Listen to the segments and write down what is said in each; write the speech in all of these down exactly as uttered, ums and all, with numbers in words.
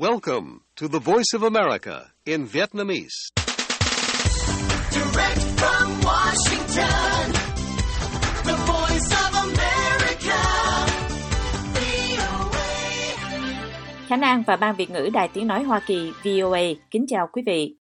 Welcome to the Voice of America in Vietnamese. Direct from Washington, the Voice of America, vê o a. Khánh An và Ban Việt ngữ Đài Tiếng nói Hoa Kỳ vê o a kính chào quý vị.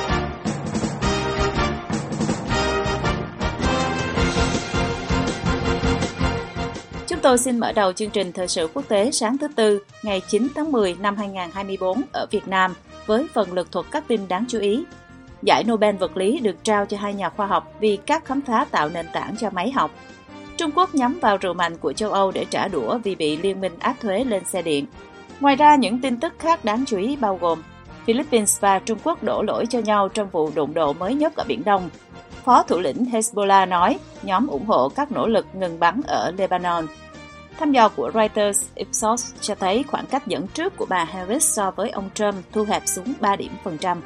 Chúng tôi xin mở đầu chương trình thời sự quốc tế sáng thứ Tư, ngày chín tháng mười năm hai nghìn không trăm hai mươi tư ở Việt Nam với phần lược thuật các tin đáng chú ý. Giải Nobel vật lý được trao cho hai nhà khoa học vì các khám phá tạo nền tảng cho máy học. Trung Quốc nhắm vào rượu mạnh của châu Âu để trả đũa vì bị liên minh áp thuế lên xe điện. Ngoài ra, những tin tức khác đáng chú ý bao gồm Philippines và Trung Quốc đổ lỗi cho nhau trong vụ đụng độ mới nhất ở Biển Đông. Phó thủ lĩnh Hezbollah nói nhóm ủng hộ các nỗ lực ngừng bắn ở Lebanon. Thăm dò của Reuters Ipsos cho thấy khoảng cách dẫn trước của bà Harris so với ông Trump thu hẹp xuống ba điểm phần trăm.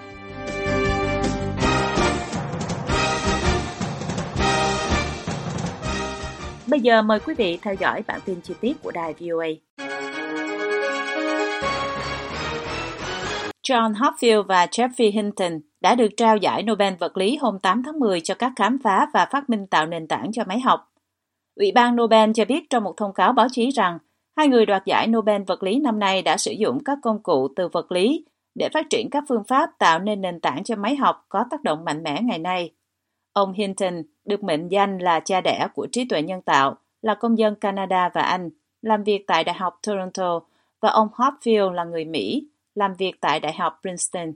Bây giờ mời quý vị theo dõi bản tin chi tiết của đài vê o a. John Hopfield và Geoffrey Hinton đã được trao giải Nobel vật lý hôm tám tháng mười cho các khám phá và phát minh tạo nền tảng cho máy học. Ủy ban Nobel cho biết trong một thông cáo báo chí rằng hai người đoạt giải Nobel vật lý năm nay đã sử dụng các công cụ từ vật lý để phát triển các phương pháp tạo nên nền tảng cho máy học có tác động mạnh mẽ ngày nay. Ông Hinton được mệnh danh là cha đẻ của trí tuệ nhân tạo, là công dân Canada và Anh, làm việc tại Đại học Toronto, và ông Hopfield là người Mỹ, làm việc tại Đại học Princeton.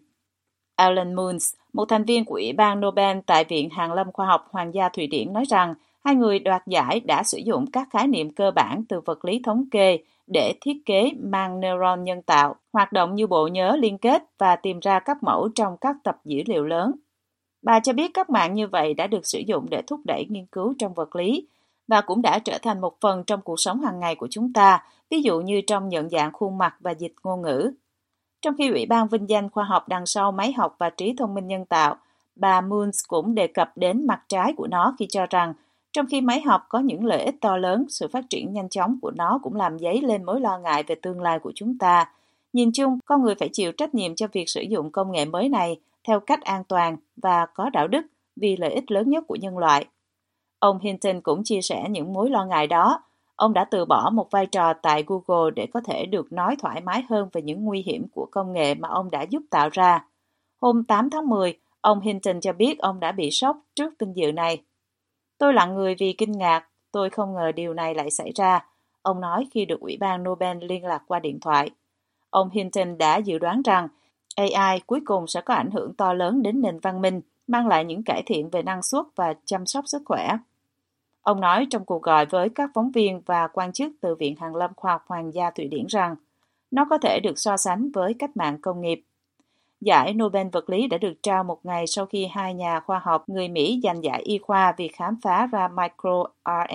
Alan Moons, một thành viên của Ủy ban Nobel tại Viện Hàn lâm Khoa học Hoàng gia Thụy Điển nói rằng hai người đoạt giải đã sử dụng các khái niệm cơ bản từ vật lý thống kê để thiết kế màng neuron nhân tạo, hoạt động như bộ nhớ liên kết và tìm ra các mẫu trong các tập dữ liệu lớn. Bà cho biết các mạng như vậy đã được sử dụng để thúc đẩy nghiên cứu trong vật lý và cũng đã trở thành một phần trong cuộc sống hàng ngày của chúng ta, ví dụ như trong nhận dạng khuôn mặt và dịch ngôn ngữ. Trong khi Ủy ban vinh danh khoa học đằng sau máy học và trí thông minh nhân tạo, bà Moons cũng đề cập đến mặt trái của nó khi cho rằng trong khi máy học có những lợi ích to lớn, sự phát triển nhanh chóng của nó cũng làm dấy lên mối lo ngại về tương lai của chúng ta. Nhìn chung, con người phải chịu trách nhiệm cho việc sử dụng công nghệ mới này theo cách an toàn và có đạo đức vì lợi ích lớn nhất của nhân loại. Ông Hinton cũng chia sẻ những mối lo ngại đó. Ông đã từ bỏ một vai trò tại Google để có thể được nói thoải mái hơn về những nguy hiểm của công nghệ mà ông đã giúp tạo ra. Hôm tám tháng mười, ông Hinton cho biết ông đã bị sốc trước vinh dự này. Tôi lặng người vì kinh ngạc, tôi không ngờ điều này lại xảy ra, ông nói khi được Ủy ban Nobel liên lạc qua điện thoại. Ông Hinton đã dự đoán rằng a i cuối cùng sẽ có ảnh hưởng to lớn đến nền văn minh, mang lại những cải thiện về năng suất và chăm sóc sức khỏe. Ông nói trong cuộc gọi với các phóng viên và quan chức từ Viện Hàn lâm Khoa học Hoàng gia Thụy Điển rằng nó có thể được so sánh với cách mạng công nghiệp. Giải Nobel vật lý đã được trao một ngày sau khi hai nhà khoa học người Mỹ giành giải y khoa vì khám phá ra microRNA.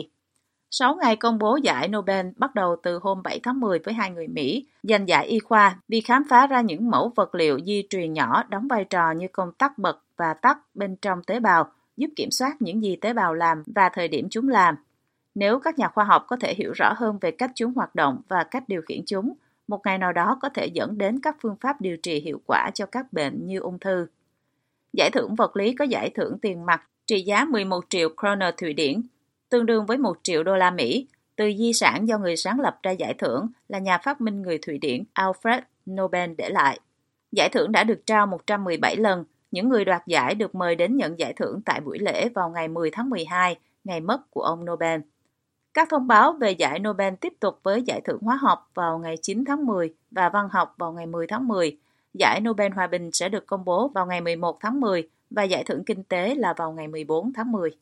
Sáu ngày công bố giải Nobel bắt đầu từ hôm bảy tháng mười với hai người Mỹ giành giải y khoa vì khám phá ra những mẫu vật liệu di truyền nhỏ đóng vai trò như công tắc bật và tắt bên trong tế bào, giúp kiểm soát những gì tế bào làm và thời điểm chúng làm. Nếu các nhà khoa học có thể hiểu rõ hơn về cách chúng hoạt động và cách điều khiển chúng, một ngày nào đó có thể dẫn đến các phương pháp điều trị hiệu quả cho các bệnh như ung thư. Giải thưởng vật lý có giải thưởng tiền mặt trị giá mười một triệu kroner Thụy Điển, tương đương với một triệu đô la Mỹ, từ di sản do người sáng lập ra giải thưởng là nhà phát minh người Thụy Điển Alfred Nobel để lại. Giải thưởng đã được trao một trăm mười bảy lần, những người đoạt giải được mời đến nhận giải thưởng tại buổi lễ vào ngày mười tháng mười hai, ngày mất của ông Nobel. Các thông báo về giải Nobel tiếp tục với giải thưởng hóa học vào ngày chín tháng mười và văn học vào ngày mười tháng mười. Giải Nobel Hòa bình sẽ được công bố vào ngày mười một tháng mười và giải thưởng kinh tế là vào ngày mười bốn tháng mười.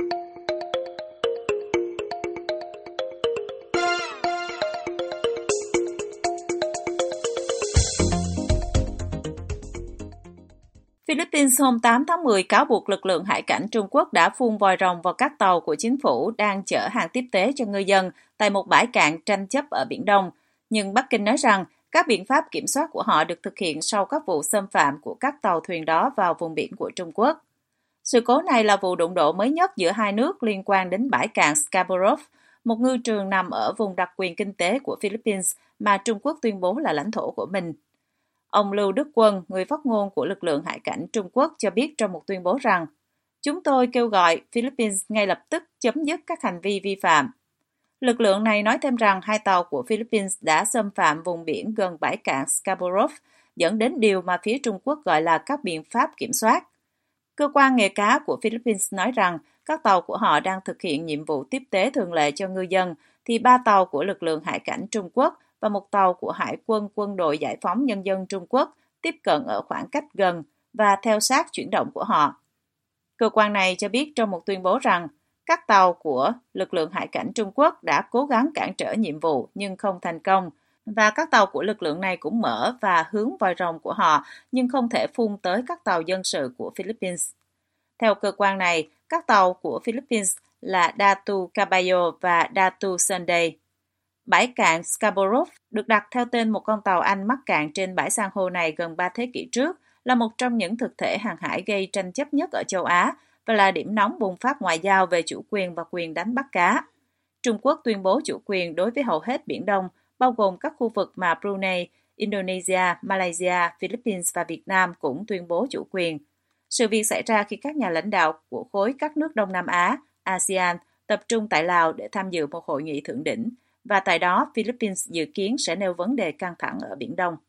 Philippines hôm tám tháng mười cáo buộc lực lượng hải cảnh Trung Quốc đã phun vòi rồng vào các tàu của chính phủ đang chở hàng tiếp tế cho ngư dân tại một bãi cạn tranh chấp ở Biển Đông. Nhưng Bắc Kinh nói rằng các biện pháp kiểm soát của họ được thực hiện sau các vụ xâm phạm của các tàu thuyền đó vào vùng biển của Trung Quốc. Sự cố này là vụ đụng độ mới nhất giữa hai nước liên quan đến bãi cạn Scarborough, một ngư trường nằm ở vùng đặc quyền kinh tế của Philippines mà Trung Quốc tuyên bố là lãnh thổ của mình. Ông Lưu Đức Quân, người phát ngôn của lực lượng hải cảnh Trung Quốc cho biết trong một tuyên bố rằng chúng tôi kêu gọi Philippines ngay lập tức chấm dứt các hành vi vi phạm. Lực lượng này nói thêm rằng hai tàu của Philippines đã xâm phạm vùng biển gần bãi cạn Scarborough, dẫn đến điều mà phía Trung Quốc gọi là các biện pháp kiểm soát. Cơ quan nghề cá của Philippines nói rằng các tàu của họ đang thực hiện nhiệm vụ tiếp tế thường lệ cho ngư dân, thì ba tàu của lực lượng hải cảnh Trung Quốc và một tàu của Hải quân Quân đội Giải phóng Nhân dân Trung Quốc tiếp cận ở khoảng cách gần và theo sát chuyển động của họ. Cơ quan này cho biết trong một tuyên bố rằng các tàu của lực lượng hải cảnh Trung Quốc đã cố gắng cản trở nhiệm vụ nhưng không thành công, và các tàu của lực lượng này cũng mở và hướng vòi rồng của họ nhưng không thể phun tới các tàu dân sự của Philippines. Theo cơ quan này, các tàu của Philippines là Datu Caballo và Datu Sunday. Bãi cạn Scarborough được đặt theo tên một con tàu Anh mắc cạn trên bãi san hô này gần ba thế kỷ trước, là một trong những thực thể hàng hải gây tranh chấp nhất ở châu Á và là điểm nóng bùng phát ngoại giao về chủ quyền và quyền đánh bắt cá. Trung Quốc tuyên bố chủ quyền đối với hầu hết Biển Đông, bao gồm các khu vực mà Brunei, Indonesia, Malaysia, Philippines và Việt Nam cũng tuyên bố chủ quyền. Sự việc xảy ra khi các nhà lãnh đạo của khối các nước Đông Nam Á, a sê an, tập trung tại Lào để tham dự một hội nghị thượng đỉnh, và tại đó Philippines dự kiến sẽ nêu vấn đề căng thẳng ở Biển Đông.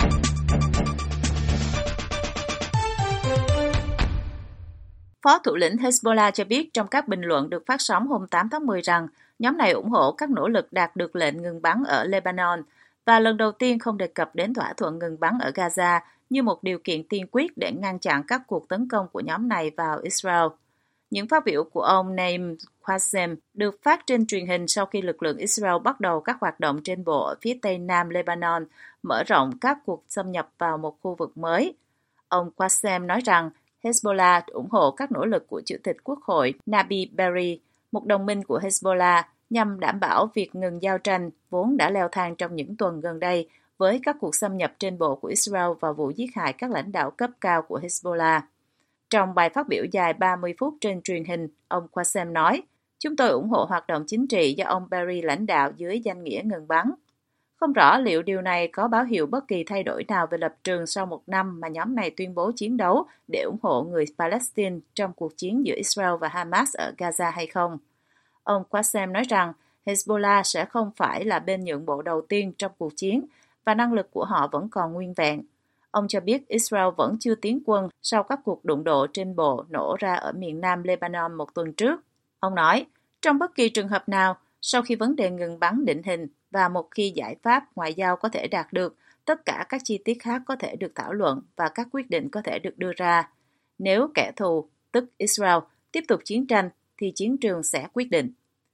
Phó thủ lĩnh Hezbollah cho biết trong các bình luận được phát sóng hôm tám tháng mười rằng nhóm này ủng hộ các nỗ lực đạt được lệnh ngừng bắn ở Lebanon và lần đầu tiên không đề cập đến thỏa thuận ngừng bắn ở Gaza như một điều kiện tiên quyết để ngăn chặn các cuộc tấn công của nhóm này vào Israel. Những phát biểu của ông Naim Qassem được phát trên truyền hình sau khi lực lượng Israel bắt đầu các hoạt động trên bộ ở phía tây nam Lebanon, mở rộng các cuộc xâm nhập vào một khu vực mới. Ông Qassem nói rằng Hezbollah ủng hộ các nỗ lực của Chủ tịch Quốc hội Nabi Berri, một đồng minh của Hezbollah, nhằm đảm bảo việc ngừng giao tranh vốn đã leo thang trong những tuần gần đây với các cuộc xâm nhập trên bộ của Israel và vụ giết hại các lãnh đạo cấp cao của Hezbollah. Trong bài phát biểu dài ba mươi phút trên truyền hình, ông Qassem nói, chúng tôi ủng hộ hoạt động chính trị do ông Berri lãnh đạo dưới danh nghĩa ngừng bắn. Không rõ liệu điều này có báo hiệu bất kỳ thay đổi nào về lập trường sau một năm mà nhóm này tuyên bố chiến đấu để ủng hộ người Palestine trong cuộc chiến giữa Israel và Hamas ở Gaza hay không. Ông Qassem nói rằng Hezbollah sẽ không phải là bên nhượng bộ đầu tiên trong cuộc chiến và năng lực của họ vẫn còn nguyên vẹn. Ông cho biết Israel vẫn chưa tiến quân sau các cuộc đụng độ trên bộ nổ ra ở miền nam Lebanon một tuần trước. Ông nói, trong bất kỳ trường hợp nào, sau khi vấn đề ngừng bắn định hình và một khi giải pháp ngoại giao có thể đạt được, tất cả các chi tiết khác có thể được thảo luận và các quyết định có thể được đưa ra. Nếu kẻ thù, tức Israel, tiếp tục chiến tranh, thì chiến trường sẽ quyết định.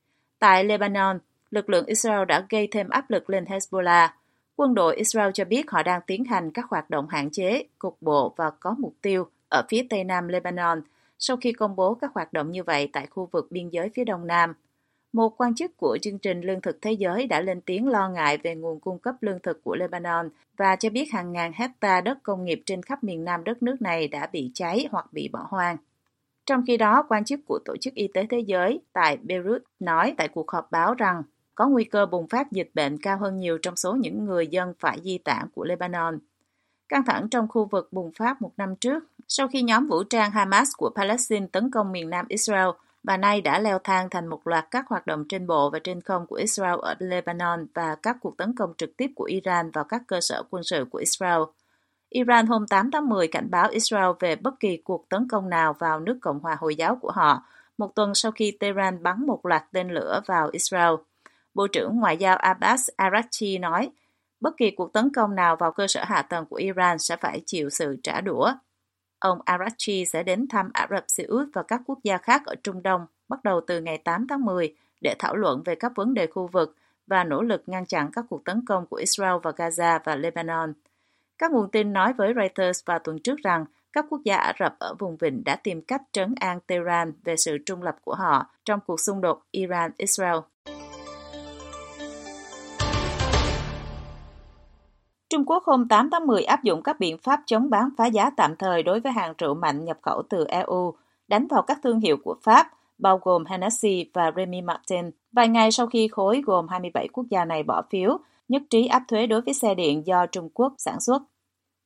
Tại Lebanon, lực lượng Israel đã gây thêm áp lực lên Hezbollah. Quân đội Israel cho biết họ đang tiến hành các hoạt động hạn chế, cục bộ và có mục tiêu ở phía tây nam Lebanon sau khi công bố các hoạt động như vậy tại khu vực biên giới phía đông nam. Một quan chức của chương trình Lương thực Thế giới đã lên tiếng lo ngại về nguồn cung cấp lương thực của Lebanon và cho biết hàng ngàn hecta đất công nghiệp trên khắp miền nam đất nước này đã bị cháy hoặc bị bỏ hoang. Trong khi đó, quan chức của Tổ chức Y tế Thế giới tại Beirut nói tại cuộc họp báo rằng có nguy cơ bùng phát dịch bệnh cao hơn nhiều trong số những người dân phải di tản của Lebanon. Căng thẳng trong khu vực bùng phát một năm trước sau khi nhóm vũ trang Hamas của Palestine tấn công miền nam Israel và nay đã leo thang thành một loạt các hoạt động trên bộ và trên không của Israel ở Lebanon và các cuộc tấn công trực tiếp của Iran vào các cơ sở quân sự của Israel. Iran hôm tám tháng mười cảnh báo Israel về bất kỳ cuộc tấn công nào vào nước Cộng hòa Hồi giáo của họ, một tuần sau khi Tehran bắn một loạt tên lửa vào Israel. Bộ trưởng Ngoại giao Abbas Araghchi nói, bất kỳ cuộc tấn công nào vào cơ sở hạ tầng của Iran sẽ phải chịu sự trả đũa. Ông Araghchi sẽ đến thăm Ả Rập Xê Út và các quốc gia khác ở Trung Đông bắt đầu từ ngày tám tháng mười để thảo luận về các vấn đề khu vực và nỗ lực ngăn chặn các cuộc tấn công của Israel vào Gaza và Lebanon. Các nguồn tin nói với Reuters vào tuần trước rằng các quốc gia Ả Rập ở vùng vịnh đã tìm cách trấn an Tehran về sự trung lập của họ trong cuộc xung đột Iran-Israel. Trung Quốc hôm tám tháng mười áp dụng các biện pháp chống bán phá giá tạm thời đối với hàng rượu mạnh nhập khẩu từ e u, đánh vào các thương hiệu của Pháp, bao gồm Hennessy và Rémy Martin, vài ngày sau khi khối gồm hai mươi bảy quốc gia này bỏ phiếu, nhất trí áp thuế đối với xe điện do Trung Quốc sản xuất.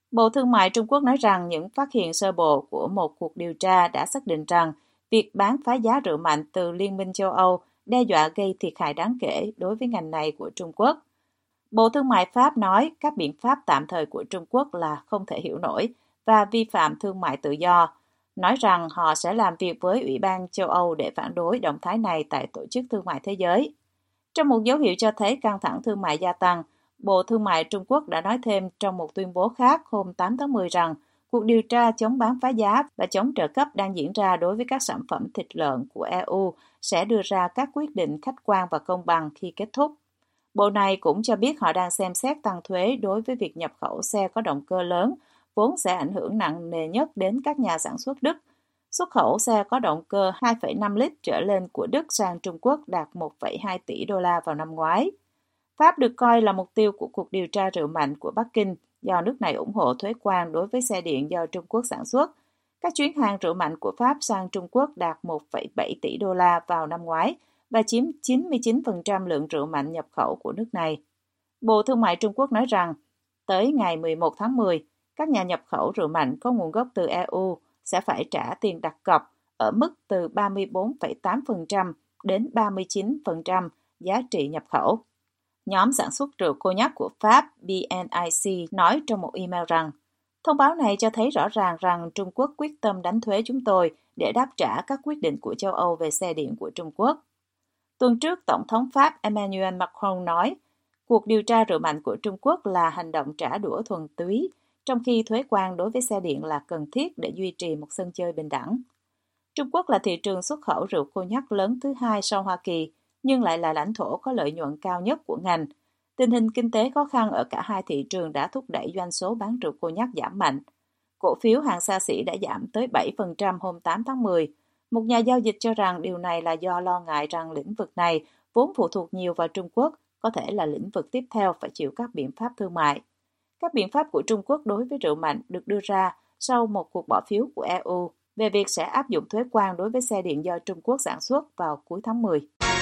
Bộ Thương mại Trung Quốc nói rằng những phát hiện sơ bộ của một cuộc điều tra đã xác định rằng việc bán phá giá rượu mạnh từ Liên minh châu Âu đe dọa gây thiệt hại đáng kể đối với ngành này của Trung Quốc. Bộ Thương mại Pháp nói các biện pháp tạm thời của Trung Quốc là không thể hiểu nổi và vi phạm thương mại tự do, nói rằng họ sẽ làm việc với Ủy ban châu Âu để phản đối động thái này tại Tổ chức Thương mại Thế giới. Trong một dấu hiệu cho thấy căng thẳng thương mại gia tăng, Bộ Thương mại Trung Quốc đã nói thêm trong một tuyên bố khác hôm tám tháng mười rằng cuộc điều tra chống bán phá giá và chống trợ cấp đang diễn ra đối với các sản phẩm thịt lợn của e u sẽ đưa ra các quyết định khách quan và công bằng khi kết thúc. Bộ này cũng cho biết họ đang xem xét tăng thuế đối với việc nhập khẩu xe có động cơ lớn, vốn sẽ ảnh hưởng nặng nề nhất đến các nhà sản xuất Đức. Xuất khẩu xe có động cơ hai phẩy năm lít trở lên của Đức sang Trung Quốc đạt một phẩy hai tỷ đô la vào năm ngoái. Pháp được coi là mục tiêu của cuộc điều tra rượu mạnh của Bắc Kinh do nước này ủng hộ thuế quan đối với xe điện do Trung Quốc sản xuất. Các chuyến hàng rượu mạnh của Pháp sang Trung Quốc đạt một phẩy bảy tỷ đô la vào năm ngoái và chiếm chín mươi chín phần trăm lượng rượu mạnh nhập khẩu của nước này. Bộ Thương mại Trung Quốc nói rằng, tới ngày mười một tháng mười, các nhà nhập khẩu rượu mạnh có nguồn gốc từ e u sẽ phải trả tiền đặt cọc ở mức từ ba mươi bốn phẩy tám phần trăm đến ba mươi chín phần trăm giá trị nhập khẩu. Nhóm sản xuất rượu cognac của Pháp B N I C nói trong một email rằng, thông báo này cho thấy rõ ràng rằng Trung Quốc quyết tâm đánh thuế chúng tôi để đáp trả các quyết định của châu Âu về xe điện của Trung Quốc. Tuần trước, Tổng thống Pháp Emmanuel Macron nói, cuộc điều tra rượu mạnh của Trung Quốc là hành động trả đũa thuần túy, trong khi thuế quan đối với xe điện là cần thiết để duy trì một sân chơi bình đẳng. Trung Quốc là thị trường xuất khẩu rượu cognac lớn thứ hai sau Hoa Kỳ, nhưng lại là lãnh thổ có lợi nhuận cao nhất của ngành. Tình hình kinh tế khó khăn ở cả hai thị trường đã thúc đẩy doanh số bán rượu cognac giảm mạnh. Cổ phiếu hàng xa xỉ đã giảm tới bảy phần trăm hôm tám tháng mười. Một nhà giao dịch cho rằng điều này là do lo ngại rằng lĩnh vực này vốn phụ thuộc nhiều vào Trung Quốc, có thể là lĩnh vực tiếp theo phải chịu các biện pháp thương mại. Các biện pháp của Trung Quốc đối với rượu mạnh được đưa ra sau một cuộc bỏ phiếu của e u về việc sẽ áp dụng thuế quan đối với xe điện do Trung Quốc sản xuất vào cuối tháng mười.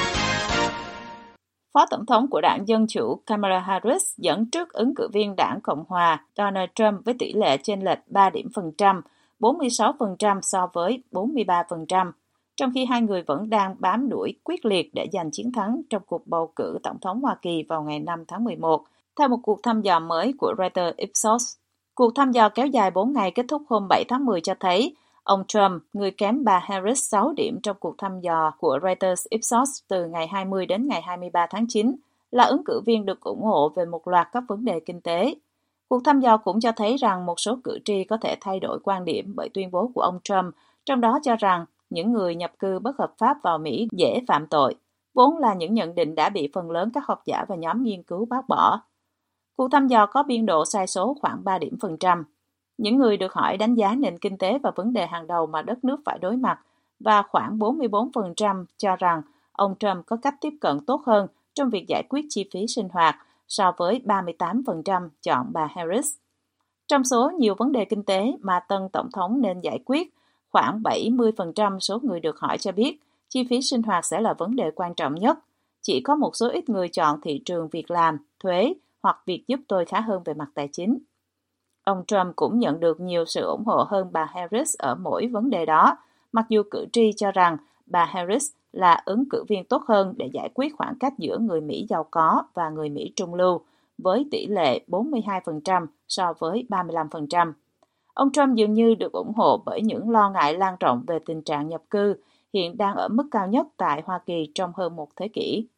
Phó Tổng thống của đảng Dân Chủ Kamala Harris dẫn trước ứng cử viên đảng Cộng Hòa Donald Trump với tỷ lệ chênh lệch ba điểm phần trăm, bốn mươi sáu phần trăm so với bốn mươi ba phần trăm, trong khi hai người vẫn đang bám đuổi quyết liệt để giành chiến thắng trong cuộc bầu cử Tổng thống Hoa Kỳ vào ngày năm tháng mười một, theo một cuộc thăm dò mới của Reuters Ipsos. Cuộc thăm dò kéo dài bốn ngày kết thúc hôm bảy tháng mười cho thấy ông Trump, người kém bà Harris sáu điểm trong cuộc thăm dò của Reuters Ipsos từ ngày hai mươi đến ngày hai mươi ba tháng chín, là ứng cử viên được ủng hộ về một loạt các vấn đề kinh tế. Cuộc thăm dò cũng cho thấy rằng một số cử tri có thể thay đổi quan điểm bởi tuyên bố của ông Trump, trong đó cho rằng những người nhập cư bất hợp pháp vào Mỹ dễ phạm tội, vốn là những nhận định đã bị phần lớn các học giả và nhóm nghiên cứu bác bỏ. Cuộc thăm dò có biên độ sai số khoảng ba điểm phần trăm. Những người được hỏi đánh giá nền kinh tế và vấn đề hàng đầu mà đất nước phải đối mặt, và khoảng bốn mươi bốn phần trăm cho rằng ông Trump có cách tiếp cận tốt hơn trong việc giải quyết chi phí sinh hoạt so với ba mươi tám phần trăm chọn bà Harris. Trong số nhiều vấn đề kinh tế mà tân tổng thống nên giải quyết, khoảng bảy mươi phần trăm số người được hỏi cho biết chi phí sinh hoạt sẽ là vấn đề quan trọng nhất. Chỉ có một số ít người chọn thị trường việc làm, thuế hoặc việc giúp tôi khá hơn về mặt tài chính. Ông Trump cũng nhận được nhiều sự ủng hộ hơn bà Harris ở mỗi vấn đề đó, mặc dù cử tri cho rằng bà Harris là ứng cử viên tốt hơn để giải quyết khoảng cách giữa người Mỹ giàu có và người Mỹ trung lưu, với tỷ lệ bốn mươi hai phần trăm so với ba mươi lăm phần trăm. Ông Trump dường như được ủng hộ bởi những lo ngại lan rộng về tình trạng nhập cư, hiện đang ở mức cao nhất tại Hoa Kỳ trong hơn một thế kỷ.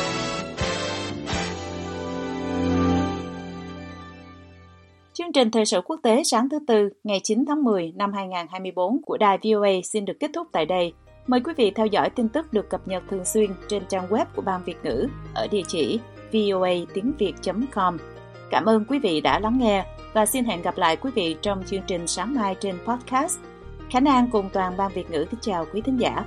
Chương trình Thời sự quốc tế sáng thứ Tư, ngày chín tháng mười năm hai nghìn không trăm hai mươi tư của đài vê o a xin được kết thúc tại đây. Mời quý vị theo dõi tin tức được cập nhật thường xuyên trên trang web của Ban Việt ngữ ở địa chỉ v o a tiếng việt chấm com. Cảm ơn quý vị đã lắng nghe và xin hẹn gặp lại quý vị trong chương trình sáng mai trên podcast. Khánh An cùng toàn Ban Việt ngữ kính chào quý thính giả.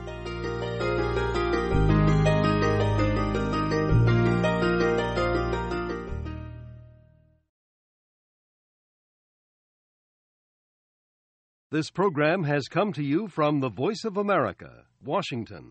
This program has come to you from the Voice of America, Washington.